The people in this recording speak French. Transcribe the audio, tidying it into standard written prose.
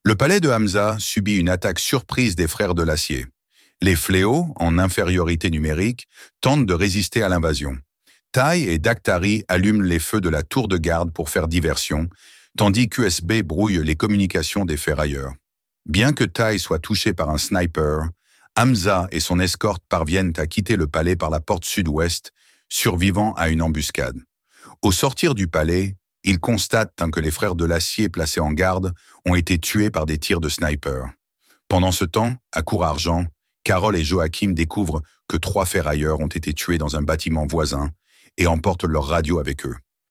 Le palais de Hamza subit une attaque surprise des frères de l'Acier. Les fléaux, en infériorité numérique, tentent de résister à l'invasion. Tai et Daktari allument les feux de la tour de garde pour faire diversion, tandis qu'USB brouille les communications des ferrailleurs. Bien que Tai soit touché par un sniper, Hamza et son escorte parviennent à quitter le palais par la porte sud-ouest, survivant à une embuscade. Au sortir du palais, ils constatent que les frères de l'Acier placés en garde ont été tués par des tirs de sniper. Pendant ce temps, à Cour-Argent, Carole et Joachim découvrent que 3 ferrailleurs ont été tués dans un bâtiment voisin et emportent leur radio avec eux.